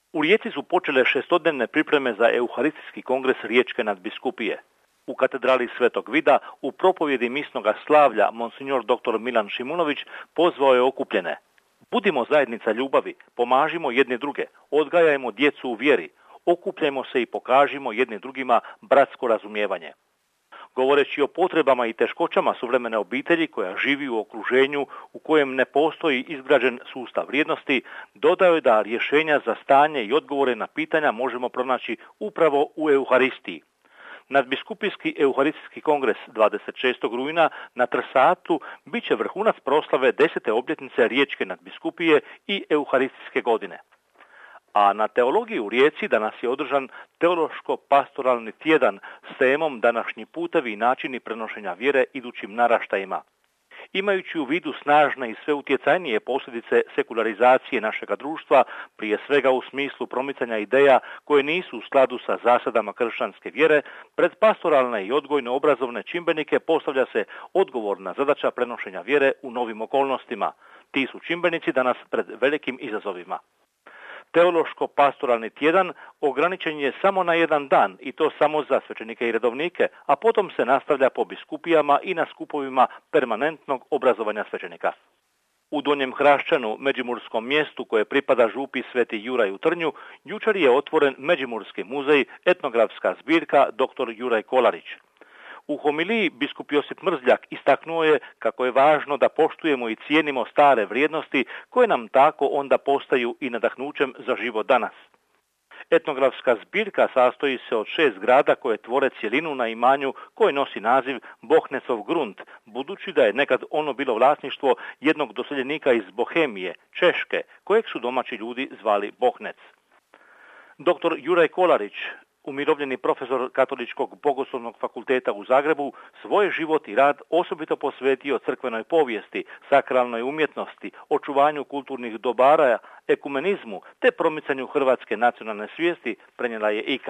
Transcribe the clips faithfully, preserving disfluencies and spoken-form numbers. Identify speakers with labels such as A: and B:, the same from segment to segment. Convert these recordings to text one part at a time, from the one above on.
A: U Rijeci su počele šestodnevne pripreme za Euharistijski kongres Riječke nadbiskupije. U katedrali Svetog Vida u propovjedi misnoga slavlja monsignor dr. Milan Šimunović pozvao je okupljene. Budimo zajednica ljubavi, pomažimo jedni druge, odgajajmo djecu u vjeri, okupljajmo se i pokažimo jedni drugima bratsko razumijevanje. Govoreći o potrebama i teškoćama suvremene obitelji koja živi u okruženju u kojem ne postoji izgrađen sustav vrijednosti, dodao je da rješenja za stanje i odgovore na pitanja možemo pronaći upravo u Euharistiji. Nadbiskupijski Euharistijski kongres dvadeset šestog rujna na Trsatu bit će vrhunac proslave desete obljetnice Riječke nadbiskupije i Euharistijske godine. A na teologiji u Rijeci danas je održan teološko-pastoralni tjedan s temom današnji putevi i načini prenošenja vjere idućim naraštajima. Imajući u vidu snažne i sve utjecajnije posljedice sekularizacije našega društva, prije svega u smislu promicanja ideja koje nisu u skladu sa zasadama kršćanske vjere, pred pastoralne i odgojno-obrazovne čimbenike postavlja se odgovorna zadaća prenošenja vjere u novim okolnostima. Ti su čimbenici danas pred velikim izazovima. Teološko-pastoralni tjedan ograničen je samo na jedan dan i to samo za svećenike i redovnike, a potom se nastavlja po biskupijama i na skupovima permanentnog obrazovanja svećenika. U Donjem Hrašćanu, međimurskom mjestu koje pripada župi Sveti Juraj u Trnju, jučer je otvoren Međimurski muzej, etnografska zbirka dr. Juraj Kolarić. U homiliji biskup Josip Mrzljak istaknuo je kako je važno da poštujemo i cijenimo stare vrijednosti koje nam tako onda postaju i nadahnućem za život danas. Etnografska zbirka sastoji se od šest grada koje tvore cjelinu na imanju koje nosi naziv Bohnecov grunt, budući da je nekad ono bilo vlasništvo jednog doseljenika iz Bohemije, Češke, kojeg su domaći ljudi zvali Bohnec. Dr. Juraj Kolarić, umirovljeni profesor Katoličkog bogoslovnog fakulteta u Zagrebu, svoj život i rad osobito posvetio crkvenoj povijesti, sakralnoj umjetnosti, očuvanju kulturnih dobara, ekumenizmu te promicanju hrvatske nacionalne svijesti, prenijela je I K A.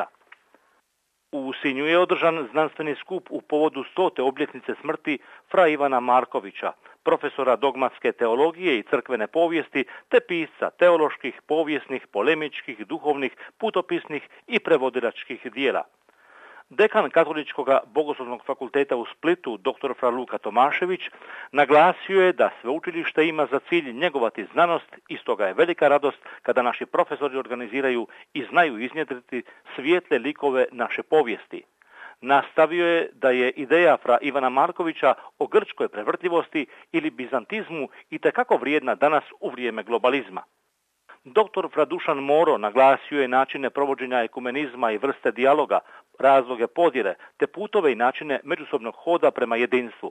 A: U Sinju je održan znanstveni skup u povodu stote obljetnice smrti fra Ivana Markovića, profesora dogmatske teologije i crkvene povijesti, te pisca teoloških, povijesnih, polemičkih, duhovnih, putopisnih i prevodilačkih dijela. Dekan Katoličkog bogoslovnog fakulteta u Splitu, dr. fra Luka Tomašević, naglasio je da sveučilište ima za cilj njegovati znanost i stoga je velika radost kada naši profesori organiziraju i znaju iznjedriti svijetle likove naše povijesti. Nastavio je da je ideja fra Ivana Markovića o grčkoj prevrtljivosti ili bizantizmu itekako vrijedna danas u vrijeme globalizma. Doktor fra Dušan Moro naglasio je načine provođenja ekumenizma i vrste dijaloga, razloge podjele, te putove i načine međusobnog hoda prema jedinstvu.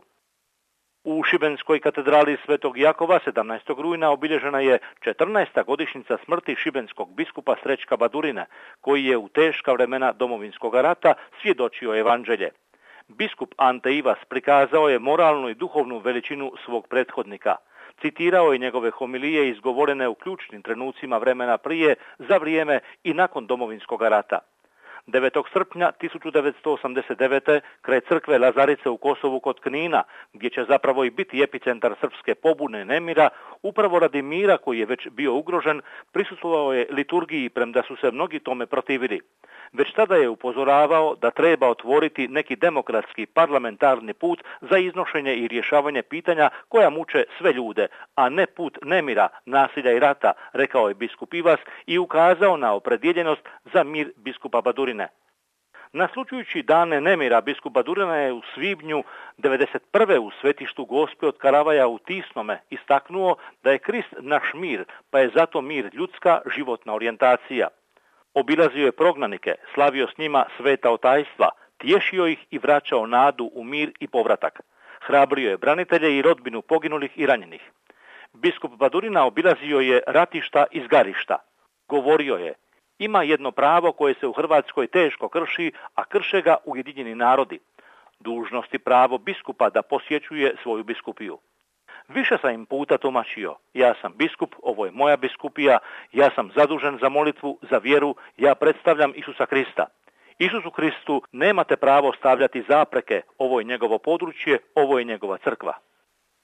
A: U Šibenskoj katedrali Svetog Jakova sedamnaestog rujna obilježena je četrnaesta godišnjica smrti šibenskog biskupa Srećka Badurine, koji je u teška vremena Domovinskog rata svjedočio evanđelje. Biskup Ante Ivas prikazao je moralnu i duhovnu veličinu svog prethodnika. Citirao je njegove homilije izgovorene u ključnim trenucima vremena prije, za vrijeme i nakon Domovinskog rata. devetog srpnja tisuću devetsto osamdeset devete kraj crkve Lazarice u Kosovu kod Knina, gdje će zapravo i biti epicentar srpske pobune nemira, upravo radi mira koji je već bio ugrožen, prisustvovao je liturgiji premda su se mnogi tome protivili. Već tada je upozoravao da treba otvoriti neki demokratski parlamentarni put za iznošenje i rješavanje pitanja koja muče sve ljude, a ne put nemira, nasilja i rata, rekao je biskup Ivas i ukazao na opredjeljenost za mir biskupa Badurine. Naslučujući dane nemira, biskup Badurina je u svibnju devedeset prve u svetištu Gospe od Karavaja u Tisnome istaknuo da je Krist naš mir, pa je zato mir ljudska životna orijentacija. Obilazio je prognanike, slavio s njima sveta otajstva, tješio ih i vraćao nadu u mir i povratak. Hrabrio je branitelje i rodbinu poginulih i ranjenih. Biskup Badurina obilazio je ratišta i zgarišta. Govorio je: ima jedno pravo koje se u Hrvatskoj teško krši, a krše ga Ujedinjeni narodi. Dužnost i pravo biskupa da posjećuje svoju biskupiju. Više sam im puta tumačio: ja sam biskup, ovo je moja biskupija, ja sam zadužen za molitvu, za vjeru, ja predstavljam Isusa Krista. Isusu Kristu nemate pravo stavljati zapreke, ovo je njegovo područje, ovo je njegova crkva.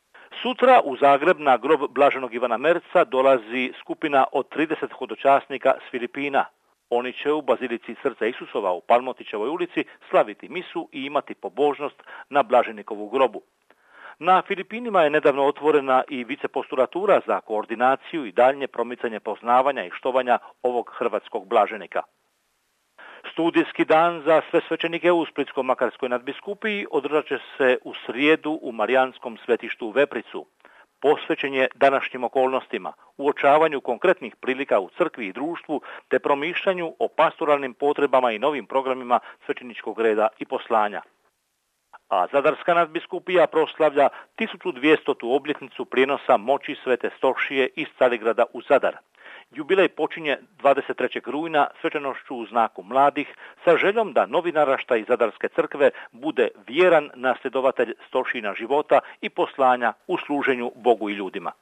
A: Sutra u Zagreb na grob blaženog Ivana Merca dolazi skupina od trideset hodočasnika s Filipina. Oni će u Bazilici Srca Isusova u Palmotićevoj ulici slaviti misu i imati pobožnost na blaženikovu grobu. Na Filipinima je nedavno otvorena i vicepostulatura za koordinaciju i daljnje promicanje poznavanja i štovanja ovog hrvatskog blaženika. Studijski dan za sve svećenike u Splitsko-makarskoj nadbiskupiji održat će se u srijedu u Marijanskom svetištu u Vepricu. Posvećen je današnjim okolnostima, uočavanju konkretnih prilika u crkvi i društvu, te promišljanju o pastoralnim potrebama i novim programima svećeničkog reda i poslanja. A Zadarska nadbiskupija proslavlja tisuću dvjestotu obljetnicu prijenosa moći Svete Stošije iz Carigrada u Zadar. Jubilej počinje dvadeset trećeg rujna svečanošću u znaku mladih sa željom da novi naraštaj iz Zadarske crkve bude vjeran nasljedovatelj Stošijina života i poslanja u služenju Bogu i ljudima.